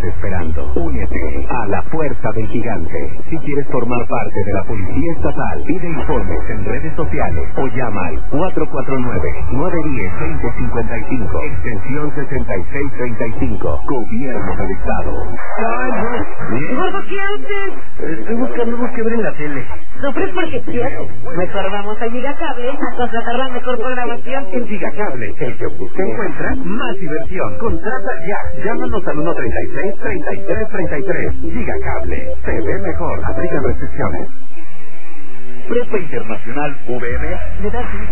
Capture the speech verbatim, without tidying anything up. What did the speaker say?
esperando. Únete a la fuerza del gigante. Si quieres formar parte de la Policía Estatal, pide informes en redes sociales o llama al cuatro cuatro nueve, nueve uno cero, dos cero cinco cinco, extensión sesenta y seis treinta y cinco. Gobierno del Estado. Gordo, ¿qué haces? Estoy buscando algo que ver en la tele. Sufres porque quieres. Mejor vamos a Gigacable a contratar la mejor programación. En Gigacable, el que busca encuentra más diversión. Contrata ya. Llámanos al uno treinta y seis, treinta y tres treinta y tres. Gigacable. Se ve mejor. Aplica restricciones. Prepa Internacional V M le da